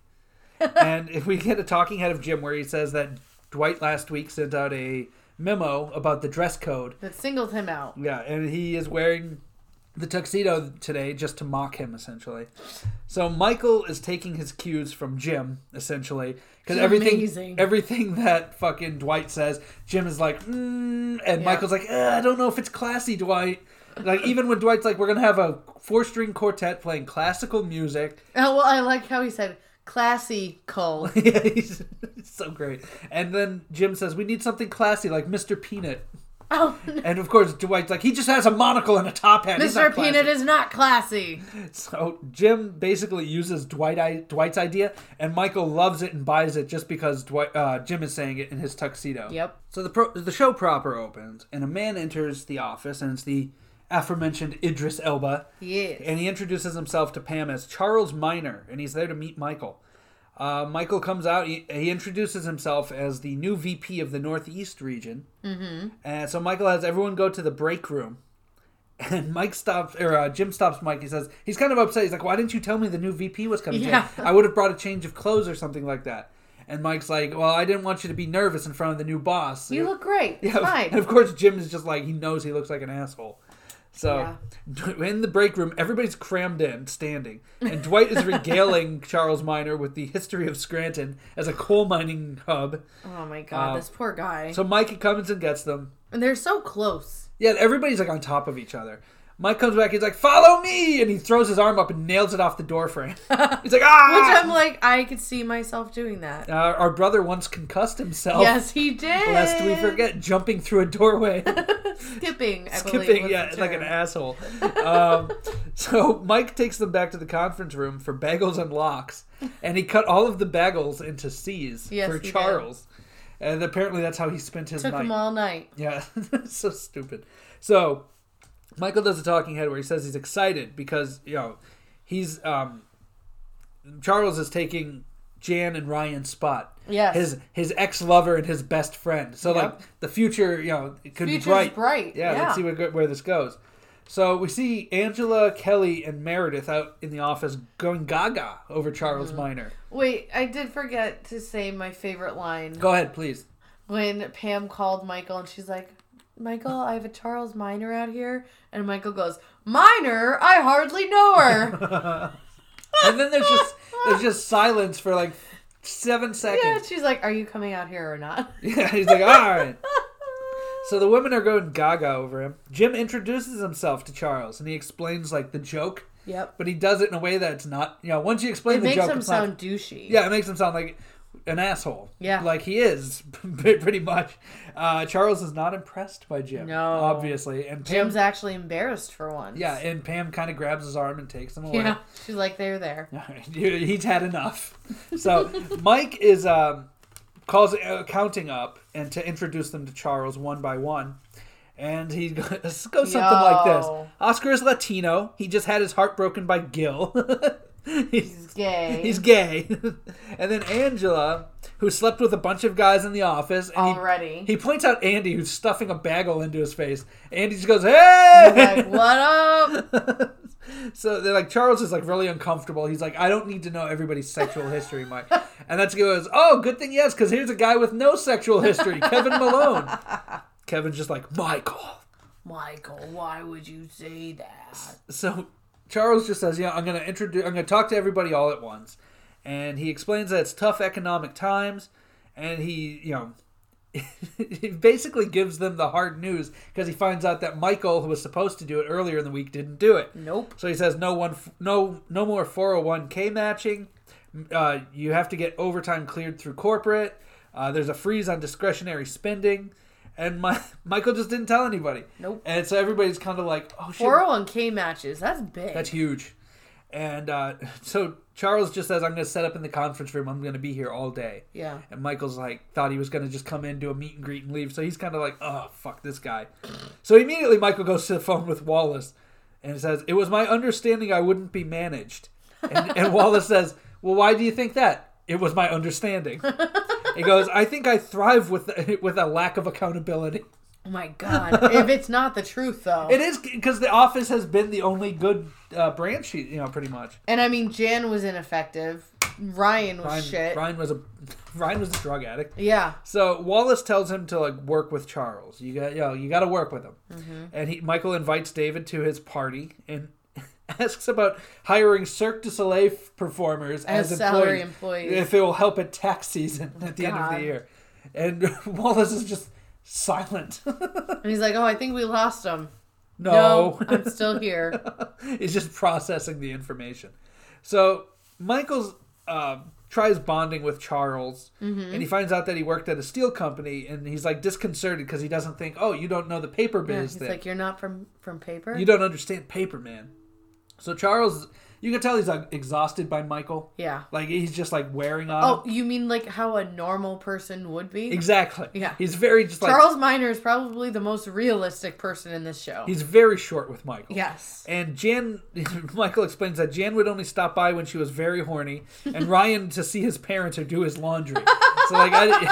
And if we get a talking head of Jim where he says that Dwight last week sent out a memo about the dress code. that singled him out. Yeah, and he is wearing the tuxedo today just to mock him, essentially. So Michael is taking his cues from Jim, essentially, because everything, Amazing. everything that fucking Dwight says, Jim is like, mm, and Yeah. Michael's like, eh, I don't know if it's classy, Dwight. Like even when Dwight's like, we're gonna have a four-string quartet playing classical music. Oh, well, I like how he said classy Cole. Yeah, he's, he's so great. And then Jim says, we need something classy like Mister Peanut. Oh, And of course, Dwight's like, he just has a monocle and a top hat. He's Mister not classy." Peanut is not classy. So Jim basically uses Dwight Dwight's idea, and Michael loves it and buys it just because Dwight, uh, Jim is saying it in his tuxedo. Yep. So the pro- the show proper opens, and a man enters the office, and it's the aforementioned Idris Elba, Yes. and he introduces himself to Pam as Charles Miner, and he's there to meet Michael. Uh, Michael comes out. He, he introduces himself as the new V P of the Northeast region. Mm-hmm. And so Michael has everyone go to the break room. And Mike stops, or uh, Jim stops Mike. He says, he's kind of upset. He's like, why didn't you tell me the new V P was coming? Yeah. Jim? I would have brought a change of clothes or something like that. And Mike's like, well, I didn't want you to be nervous in front of the new boss. You look great. It's Yeah, fine. and of course Jim is just like, he knows he looks like an asshole. So, in the break room, everybody's crammed in, standing. And Dwight is regaling Charles Miner with the history of Scranton as a coal mining hub. Oh my god, Uh, this poor guy. So Mike comes and gets them. and they're so close. Yeah, everybody's like on top of each other. Mike comes back, he's like, follow me! And he throws his arm up and nails it off the door frame. He's like, ah! Which I'm like, I could see myself doing that. Uh, our brother once concussed himself. Yes, he did. Lest we forget, jumping through a doorway. Skipping, I believe. Skipping, was yeah, the like an term. asshole. Um, so Mike takes them back to the conference room for bagels and lox, and he cut all of the bagels into C's Yes, for he did. Charles. And apparently that's how he spent his Took night. him all night. Yeah, so stupid. So Michael does a talking head where he says he's excited because, you know, he's um, Charles is taking Jan and Ryan's spot. Yes. His his ex lover and his best friend. So Yep. like the future, you know, it could Future's be bright. bright, Yeah, yeah. let's see where where this goes. So we see Angela, Kelly, and Meredith out in the office going gaga over Charles Mm-hmm. Miner. Wait, I did forget to say my favorite line. Go ahead, please. When Pam called Michael and she's like, Michael, I have a Charles Miner out here. And Michael goes, Miner? I hardly know her. And then there's just there's just silence for like seven seconds. Yeah, she's like, are you coming out here or not? Yeah, he's like, all right. So the women are going gaga over him. Jim introduces himself to Charles, and he explains, like, the joke Yep. But he does it in a way that's not, you know, once you explain It the makes joke, him it's not- sound douchey. yeah, it makes him sound like an asshole. Yeah. Like he is, pretty much. Uh, Charles is not impressed by Jim. No. Obviously. And Pam, Jim's actually embarrassed for once. yeah, and Pam kind of grabs his arm and takes him away. Yeah. She's like, they're there. All right, he's had enough. So Mike is um, calls accounting up and to introduce them to Charles one by one. And he goes goes something Yo. like this. Oscar is Latino. He just had his heart broken by Gil. he's, He's gay. He's gay. And then Angela, who slept with a bunch of guys in the office. And Already. He, he points out Andy, who's stuffing a bagel into his face. Andy just goes, hey! He's like, what up? So they're like, Charles is like really uncomfortable. He's like, I don't need to know everybody's sexual history, Mike. And that's goes, oh, good thing yes, because here's a guy with no sexual history, Kevin Malone. Kevin's just like, Michael. Michael, why would you say that? So Charles just says, yeah, I'm gonna introduce I'm gonna talk to everybody all at once. And he explains that it's tough economic times, and he, you know, he basically gives them the hard news because he finds out that Michael, who was supposed to do it earlier in the week, didn't do it. Nope. So he says no one, no, no more four oh one k matching. Uh, you have to get overtime cleared through corporate. Uh, there's a freeze on discretionary spending, and my, Michael just didn't tell anybody. Nope. And so everybody's kind of like, oh shit, four oh one k matches, that's big. that's huge. And uh, so Charles just says, I'm going to set up in the conference room. I'm going to be here all day. Yeah. And Michael's like, thought he was going to just come in, do a meet and greet and leave. So he's kind of like, oh, fuck this guy. So immediately Michael goes to the phone with Wallace and says, it was my understanding I wouldn't be managed. And, and Wallace says, well, why do you think that? It was my understanding. He goes, I think I thrive with with a lack of accountability. Oh my god. If it's not the truth, though. It is, because The Office has been the only good uh, branch, you know, pretty much. And I mean, Jan was ineffective. Ryan was Ryan, shit. Ryan was a Ryan was a drug addict. Yeah. So Wallace tells him to like work with Charles. You got, you know, you got to work with him. Mm-hmm. And he Michael invites David to his party and asks about hiring Cirque du Soleil performers As as, salary employees, employees. if it will help at tax season at the end of God. the year. And Wallace is just silent. And he's like, oh, I think we lost him. No, No, I'm still here. He's just processing the information. So Michael's uh, tries bonding with Charles, Mm-hmm. and he finds out that he worked at a steel company, and he's like disconcerted because he doesn't think, oh, you don't know the paper Yeah, biz he's thing. like, you're not from, from paper? You don't understand paper, man. So Charles, you can tell he's like exhausted by Michael. Yeah. Like he's just like wearing on Oh, him. you mean like how a normal person would be? Exactly. Yeah. He's very just like Charles Miner is probably the most realistic person in this show. he's very short with Michael. Yes. And Jan, Michael explains that Jan would only stop by when she was very horny, and Ryan to see his parents or do his laundry. So like,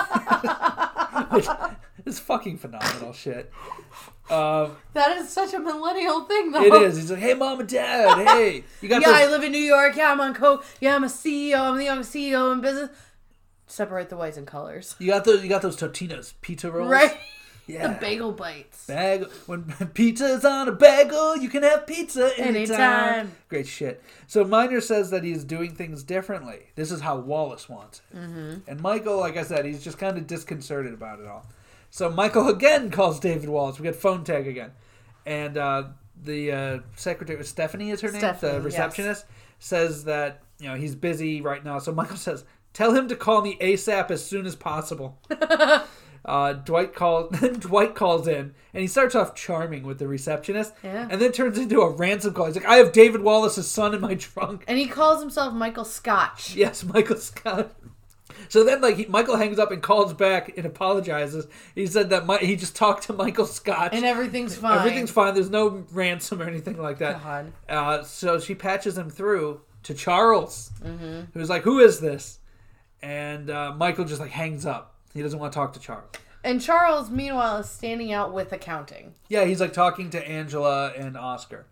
I, which is fucking phenomenal shit. Um, That is such a millennial thing, though. it is. He's like, hey, mom and dad, hey, you got Yeah, I those? live in New York. Yeah, I'm on coke. Yeah, I'm a C E O. I'm the young C E O in business. Separate the whites and colors. You got those? You got those Totino's pizza rolls, Right? Yeah. The bagel bites. Bag when pizza's on a bagel, you can have pizza anytime. Anytime. Great shit. So Miner says that he's doing things differently. This is how Wallace wants it. Mm-hmm. And Michael, like I said, he's just kind of disconcerted about it all. So Michael again calls David Wallace. We get phone tag again, and uh, the uh, secretary Stephanie is her name, Stephanie, the yes. receptionist, says that you know he's busy right now. So Michael says, "Tell him to call me ASAP as soon as possible." Uh, Dwight called. Dwight calls in, and he starts off charming with the receptionist, Yeah. and then turns into a ransom call. He's like, "I have David Wallace's son in my trunk." And he calls himself Michael Scotch. Yes, Michael Scott. So then, like, he, Michael hangs up and calls back and apologizes. He said that my, he just talked to Michael Scott. And everything's fine. Everything's fine. There's no ransom or anything like that. God. Uh, so she patches him through to Charles, Mm-hmm. who's like, "Who is this?" And uh, Michael just like hangs up. He doesn't want to talk to Charles. And Charles, meanwhile, is standing out with accounting. Yeah, he's like talking to Angela and Oscar.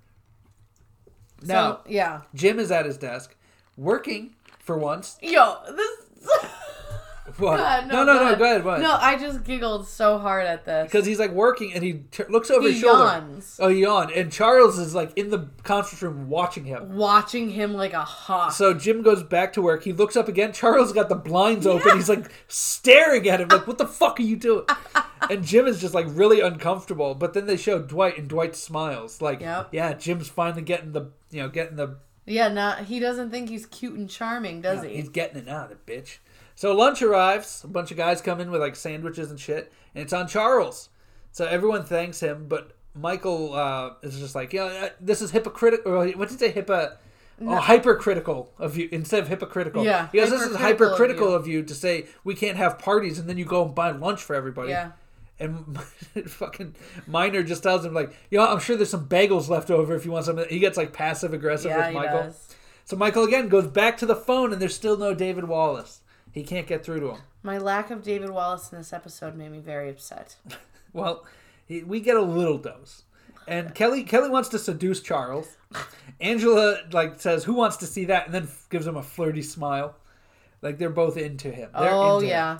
Now, So, yeah. Jim is at his desk, working for once. Yo, this... What? God, no, no, go no, ahead. go ahead. What? No, I just giggled so hard at this. Because he's like working and he t- looks over he his shoulder. yawns. Oh, he yawned. And Charles is like in the conference room watching him. Watching him like a hawk. So Jim goes back to work. He looks up again. Charles got the blinds open. Yeah. He's like staring at him like, what the fuck are you doing? And Jim is just like really uncomfortable. But then they show Dwight and Dwight smiles. Like, yep. yeah, Jim's finally getting the, you know, getting the... Yeah, not, he doesn't think he's cute and charming, does yeah, he? He's getting it now, the bitch. So lunch arrives. A bunch of guys come in with like sandwiches and shit. And it's on Charles. So everyone thanks him. But Michael uh, is just like, yeah, this is hypocritical. What did he say? Hypo... No. Oh, hypercritical of you instead of hypocritical. Yeah. Because this is hypercritical of you. of you to say we can't have parties and then you go and buy lunch for everybody. Yeah. And fucking Minor just tells him like, yo, I'm sure there's some bagels left over if you want some. He gets like passive aggressive yeah, with Michael. He does. So Michael again goes back to the phone and there's still no David Wallace. He can't get through to him. My lack of David Wallace in this episode made me very upset. Well, he, we get a little dose. And Kelly Kelly wants to seduce Charles. Angela like says, "Who wants to see that?" and then gives him a flirty smile. Like they're both into him. They're oh into yeah.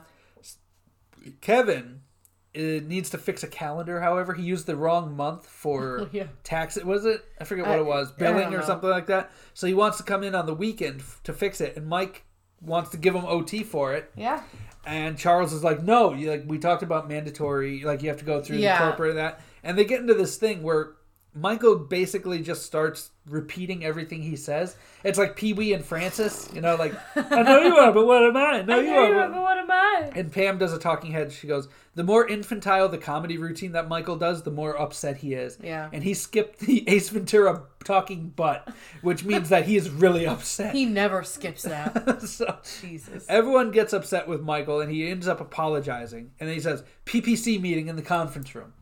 Him. Kevin uh, needs to fix a calendar. However, he used the wrong month for yeah. tax. Was it? I forget what I, it was. Billing or something like that. So he wants to come in on the weekend f- to fix it, and Mike wants to give him O T for it. Yeah. And Charles is like, "No, you like we talked about mandatory. Like you have to go through yeah. the corporate and that." And they get into this thing where Michael basically just starts repeating everything he says. It's like Pee-wee and Francis, you know, like, I know you are, but what am I? No, I you know are, you are, but what am I? And Pam does a talking head. She goes, the more infantile the comedy routine that Michael does, the more upset he is. Yeah. And he skipped the Ace Ventura talking butt, which means that he is really upset. He never skips that. So Jesus. Everyone gets upset with Michael, and he ends up apologizing. And then he says, P P C meeting in the conference room.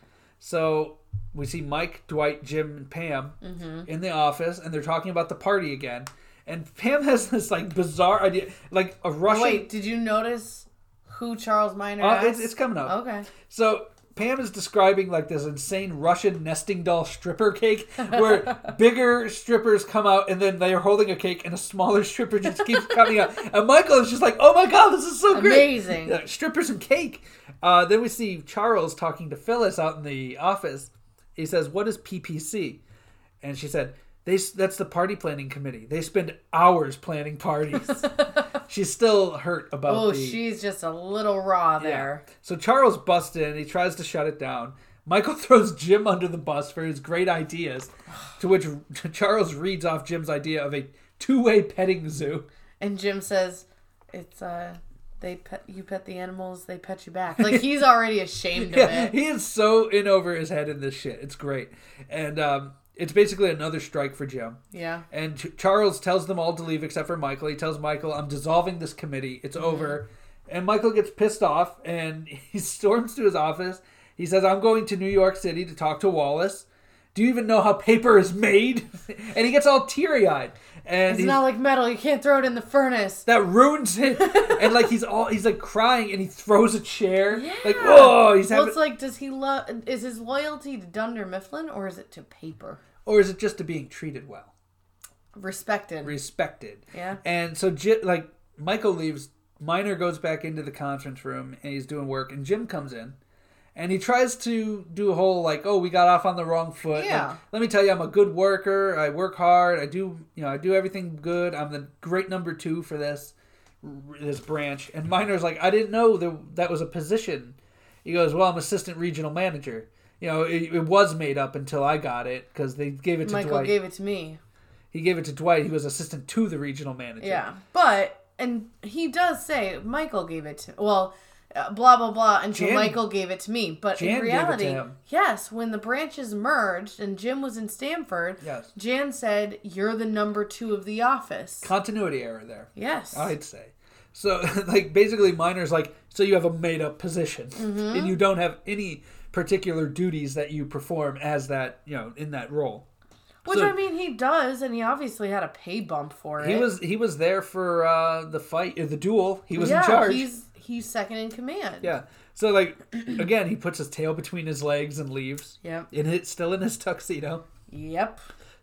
So we see Mike, Dwight, Jim, and Pam mm-hmm. in the office, and they're talking about the party again. And Pam has this like bizarre idea, like a Russian. Wait, did you notice who Charles Minor uh, is? It's, it's coming up. Okay. So Pam is describing like this insane Russian nesting doll stripper cake, where bigger strippers come out, and then they are holding a cake, and a smaller stripper just keeps coming out. And Michael is just like, "Oh my god, this is so great! Amazing, yeah, strippers and cake." Uh, then we see Charles talking to Phyllis out in the office. He says, "What is P P C?" And she said, "They that's the party planning committee. They spend hours planning parties." She's still hurt about oh, the... she's just a little raw there. Yeah. So Charles busts in. He tries to shut it down. Michael throws Jim under the bus for his great ideas, to which Charles reads off Jim's idea of a two-way petting zoo. And Jim says, it's... uh. They pet you, pet the animals. They pet you back. Like he's already ashamed yeah, of it. He is so in over his head in this shit. It's great, and um, it's basically another strike for Jim. Yeah. And Ch- Charles tells them all to leave except for Michael. He tells Michael, "I'm dissolving this committee. It's mm-hmm. over." And Michael gets pissed off and he storms to his office. He says, "I'm going to New York City to talk to Wallace. Do you even know how paper is made?" And he gets all teary-eyed. And it's not like metal. You can't throw it in the furnace. That ruins it. And like he's all he's like crying, and he throws a chair. Yeah. Like whoa, he's well, having. It's like, does he love? Is his loyalty to Dunder Mifflin, or is it to paper? Or is it just to being treated well? Respected. Respected. Yeah. And so J- like Michael leaves. Minor goes back into the conference room, and he's doing work. And Jim comes in. And he tries to do a whole, like, oh, we got off on the wrong foot. Yeah. Like, let me tell you, I'm a good worker. I work hard. I do, you know, I do everything good. I'm the great number two for this this branch. And Minor's like, I didn't know that, that was a position. He goes, well, I'm assistant regional manager. You know, it, it was made up until I got it because they gave it to Michael Dwight. Michael gave it to me. He gave it to Dwight. He was assistant to the regional manager. Yeah. But, and he does say Michael gave it to, well... Uh, blah blah blah until Jan, Michael gave it to me, but Jan in reality, gave it to him. Yes, when the branches merged and Jim was in Stamford, yes. Jan said, "You're the number two of the office." Continuity error there. Yes, I'd say. So, like, basically, Minor's like, so you have a made up position, mm-hmm. and you don't have any particular duties that you perform as that, you know, in that role. Which so, I mean, he does, and he obviously had a pay bump for it. He was he was there for uh, the fight, uh, the duel. He was yeah, in charge. He's he's second in command. Yeah. So like again, he puts his tail between his legs and leaves. Yep. And it's still in his tuxedo. Yep.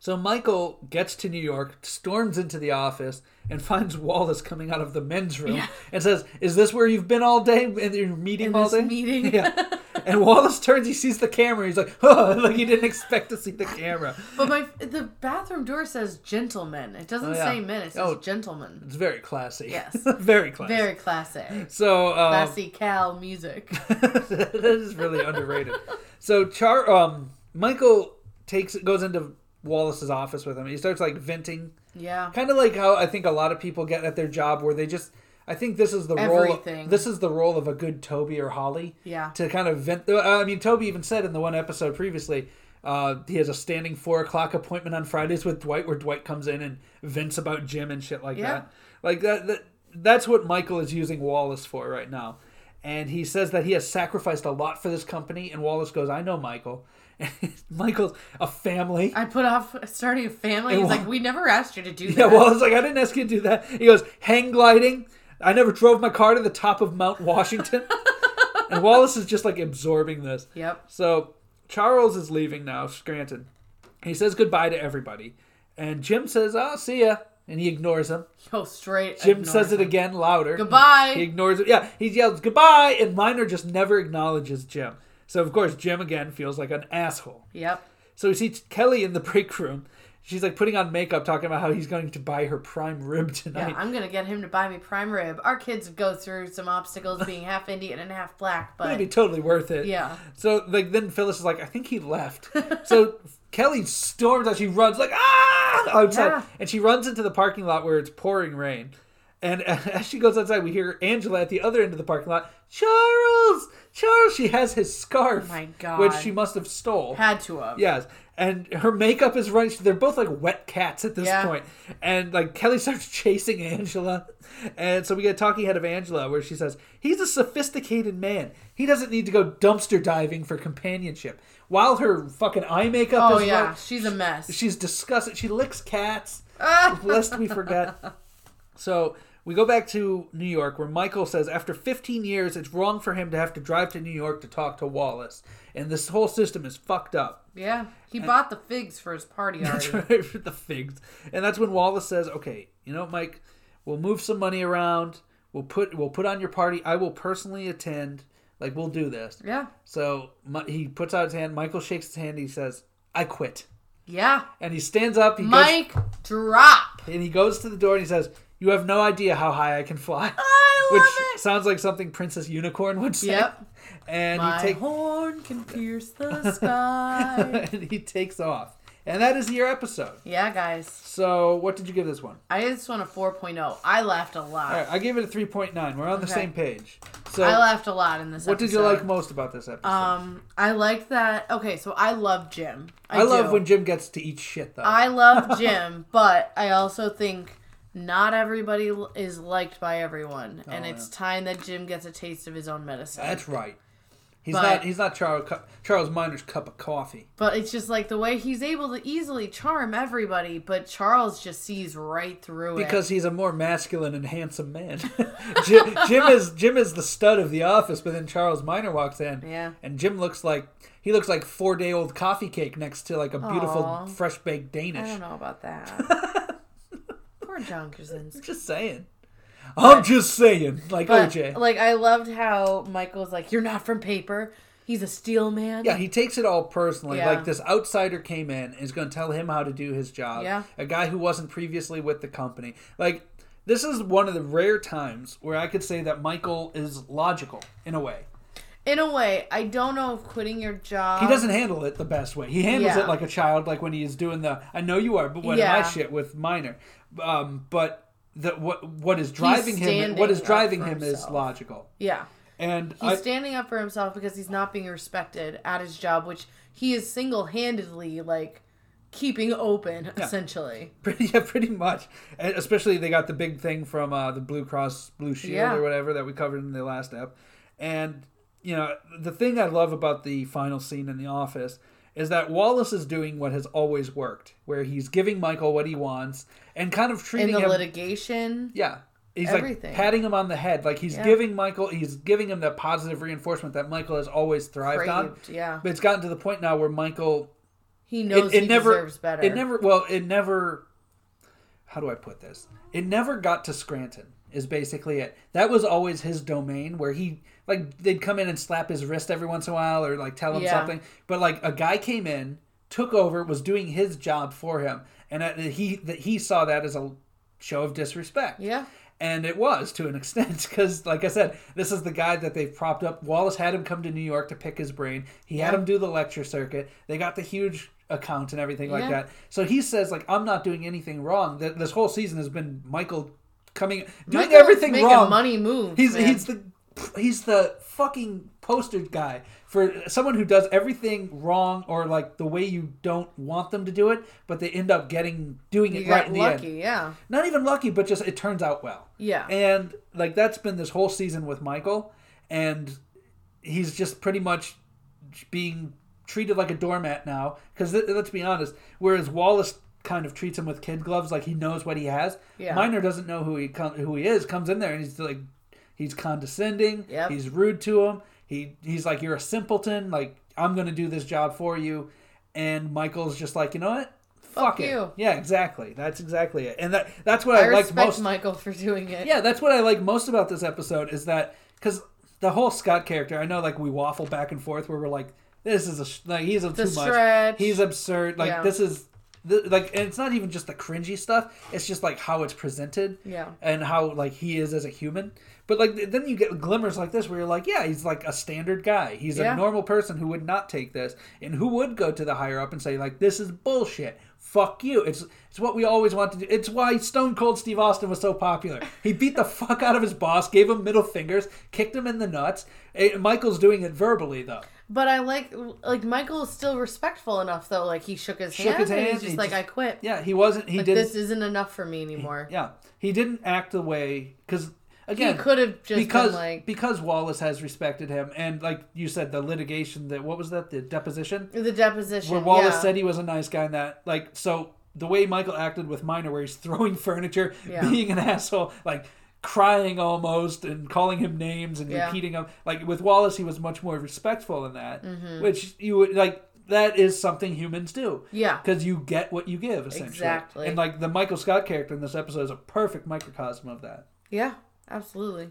So Michael gets to New York, storms into the office, and finds Wallace coming out of the men's room Yeah. and says, "Is this where you've been all day? In your meeting In all this day?" meeting. Yeah. And Wallace turns, he sees the camera. He's like, "Oh," like he didn't expect to see the camera. But my the bathroom door says gentlemen. It doesn't Oh, yeah. say men. It says Oh. gentlemen. It's very classy. Yes. Very classy. Very classy. So um, Classy Cal music. that is really underrated. So Char, um, Michael takes goes into Wallace's office with him. He starts like venting, Yeah. kind of like how I think a lot of people get at their job, where they just. I think this is the Everything. role. This is the role of a good Toby or Holly. Yeah. To kind of vent. I mean, Toby even said in the one episode previously, uh, he has a standing four o'clock appointment on Fridays with Dwight, where Dwight comes in and vents about Jim and shit like Yeah. that. Like that, that. That's what Michael is using Wallace for right now. And he says that he has sacrificed a lot for this company. And Wallace goes, "I know, Michael." And Michael's a family. I put off starting a family. And He's Wa- like, we never asked you to do that. Yeah, Wallace like, "I didn't ask you to do that." He goes, "Hang gliding. I never drove my car to the top of Mount Washington." And Wallace is just like absorbing this. Yep. So Charles is leaving now, Scranton. He says goodbye to everybody. And Jim says, "Oh, see ya." And he ignores him. Go straight. Jim ignores says it him. again louder. Goodbye. He ignores it. Yeah, he yells goodbye, and Minor just never acknowledges Jim. So, of course, Jim again feels like an asshole. Yep. So we see Kelly in the break room. She's like putting on makeup, talking about how he's going to buy her prime rib tonight. Yeah, I'm gonna get him to buy me prime rib. Our kids go through some obstacles, being half Indian and half black, It'd but be totally worth it. yeah. So like then Phyllis is like, "I think he left." So Kelly storms out. She runs like ah outside, Yeah. and she runs into the parking lot where it's pouring rain. And as she goes outside, we hear Angela at the other end of the parking lot. "Charles, Charles!" She has his scarf, Oh my God. which she must have stole. Had to have. Yes, and her makeup is running. They're both like wet cats at this Yeah. point. And like Kelly starts chasing Angela, and so we get a talking head of Angela where she says, "He's a sophisticated man. He doesn't need to go dumpster diving for companionship." While her fucking eye makeup Oh is yeah, run- she's a mess. she's disgusting. She licks cats, Ah! lest we forget. So we go back to New York, where Michael says after fifteen years, it's wrong for him to have to drive to New York to talk to Wallace, and this whole system is fucked up. Yeah, he bought the figs for his party That's already. right, for the figs. And that's when Wallace says, "Okay, you know, Mike, we'll move some money around. We'll put we'll put on your party. I will personally attend. Like, we'll do this." Yeah, So Mi- he puts out his hand. Michael shakes his hand. He says, "I quit." yeah. And he stands up. He Mike, drop. goes and he goes to the door and he says, "You have no idea how high I can fly." I love Which it. sounds like something Princess Unicorn would say. Yep. And My he take horn can pierce the sky. and he takes off. And that is your episode. Yeah, guys. So what did you give this one? I just want a four point oh. I laughed a lot. All right, I gave it a three point nine. We're on the Okay. same page. So I laughed a lot in this what episode. did you like most about this episode? Um, I like that. Okay, so I love Jim. I, I, love do. when Jim gets to eat shit, though. I love Jim, but I also think not everybody l- is liked by everyone, and Oh, it's yeah. time that Jim gets a taste of his own medicine. That's right. He's But- not. He's not Charles Charles Minor's cup of coffee. But it's just like the way he's able to easily charm everybody, but Charles just sees right through it. Because he's a more masculine and handsome man. Jim, Jim is Jim is the stud of the office, but then Charles Minor walks in, Yeah. and Jim looks like he looks like four day old coffee cake next to like a beautiful Aw. fresh baked I Danish. don't know about that. Poor John Krasinski. Just saying. I'm just saying, like But O J. like I loved how Michael's like, "You're not from paper. He's a steel man." Yeah, he takes it all personally. Yeah. Like this outsider came in, is going to tell him how to do his job. Yeah. A guy who wasn't previously with the company. Like, this is one of the rare times where I could say that Michael is logical in a way. In a way, I don't know if quitting your job. He doesn't handle it the best way. He handles Yeah. it like a child, like when he is doing the "I know you are, but what Yeah. am I?" shit with Minor. Um, but the what what is driving him? standing What is up driving for him is himself. logical. Yeah. And He's I, standing up for himself because he's not being respected at his job, which he is single-handedly like keeping open, Yeah. essentially. Pretty, yeah, pretty much. And especially they got the big thing from uh, the Blue Cross Blue Shield Yeah. or whatever that we covered in the last ep. And, you know, the thing I love about the final scene in the office is that Wallace is doing what has always worked, where he's giving Michael what he wants and kind of In treating the him... litigation. Yeah. He's Everything. like patting him on the head. Like he's Yeah. giving Michael, he's giving him that positive reinforcement that Michael has always thrived on. Craved, yeah. But it's gotten to the point now where Michael He knows it, it he never, deserves better. It never, well, it never, how do I put this? It never got to Scranton, is basically it. That was always his domain, where he, like, they'd come in and slap his wrist every once in a while, or, like, tell him Yeah. something. But, like, a guy came in, took over, was doing his job for him, and uh, he that he saw that as a show of disrespect. Yeah. And it was, to an extent, because, like I said, this is the guy that they've propped up. Wallace had him come to New York to pick his brain. He had Yeah. him do the lecture circuit. They got the huge account and everything like Yeah. that. So he says, like, I'm not doing anything wrong. That This whole season has been Michael coming, doing Michael's everything making wrong. money moves. He's man. he's the he's the fucking poster guy for someone who does everything wrong, or like the way you don't want them to do it, but they end up getting doing You it got right in the lucky, end. yeah. Not even lucky, but just it turns out well. Yeah. And like that's been this whole season with Michael, and he's just pretty much being treated like a doormat now. Because th- let's be honest, whereas Wallace kind of treats him with kid gloves, like he knows what he has. Yeah. Minor doesn't know who he com- who he is. Comes in there and he's like, he's condescending. Yep. He's rude to him. He he's like, you're a simpleton. Like I'm gonna do this job for you. And Michael's just like, you know what? Fuck it. you. Yeah, exactly. That's exactly it. And that that's what I, I, liked respect most. Michael for doing it. Yeah, that's what I like most about this episode is that because the whole Scott character, I know like we waffle back and forth where we're like, this is a sh- like he's a The too much. stretch. He's absurd. Like Yeah. this is th- like, and it's not even just the cringy stuff. It's just like how it's presented. Yeah. And how like he is as a human. But like then you get glimmers like this where you're like, yeah, he's like a standard guy. He's Yeah. a normal person who would not take this and who would go to the higher up and say like, this is bullshit. Fuck you. It's it's what we always want to do. It's why Stone Cold Steve Austin was so popular. He beat the fuck out of his boss, gave him middle fingers, kicked him in the nuts. Eh, Michael's doing it verbally though. But I like, like Michael is still respectful enough though. Like he shook his Shook hand his and hand, he's just he like, just- I quit. Yeah, he wasn't. He Like didn't. this isn't enough for me anymore. Yeah, he didn't act the way because again He could have just because been like because Wallace has respected him and like you said the litigation that what was that the deposition the deposition where Wallace yeah. said he was a nice guy and that like so the way Michael acted with Minor where he's throwing furniture, Yeah. being an asshole, like crying almost and calling him names and Yeah. repeating them. Like with Wallace, he was much more respectful in that, Mm-hmm. which you would like. That is something humans do. Yeah. Because you get what you give, essentially. Exactly. And like the Michael Scott character in this episode is a perfect microcosm of that. Yeah, absolutely.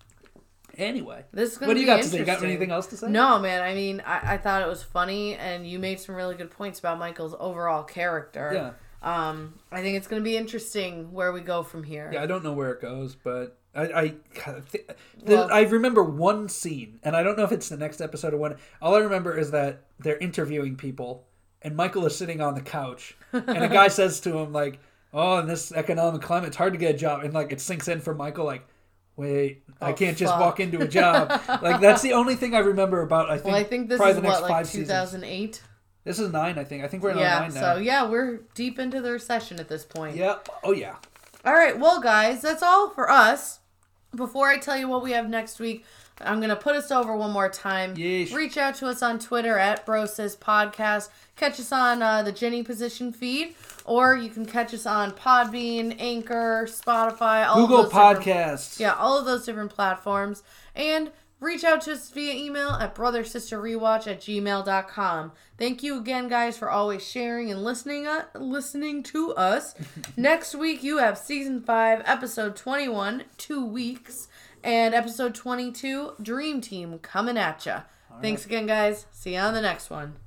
Anyway, This is gonna what do you be got to say? You got interesting. anything else to say? No, man. I mean, I, I thought it was funny, and you made some really good points about Michael's overall character. Yeah. Um, I think it's going to be interesting where we go from here. Yeah, I don't know where it goes, but I I, the, Well- I remember one scene, and I don't know if it's the next episode or when. All I remember is that they're interviewing people, and Michael is sitting on the couch, and a guy says to him like, "Oh, in this economic climate, it's hard to get a job," and like it sinks in for Michael like. Wait, I Oh, can't just fuck. walk into a job. Like that's the only thing I remember about. I think. Well, I think this probably is the next what, like five two seasons. thousand eight? This is nine, I think. I think we're in Yeah, nine now. so yeah, we're deep into the recession at this point. Yeah. Oh yeah. All right, well, guys, that's all for us. Before I tell you what we have next week, I'm going to put us over one more time. Yeesh. Reach out to us on Twitter at Brosis Podcast. Catch us on uh, the Jenny Position feed, or you can catch us on Podbean, Anchor, Spotify, all Google of those different- Podcasts. Yeah, all of those different platforms. And reach out to us via email at brothersisterrewatch at gmail dot com. Thank you again, guys, for always sharing and listening uh, listening to us. Next week, you have Season five, Episode twenty-one, Two Weeks, and Episode twenty-two, Dream Team, coming at ya. Thanks again, guys. See you on the next one.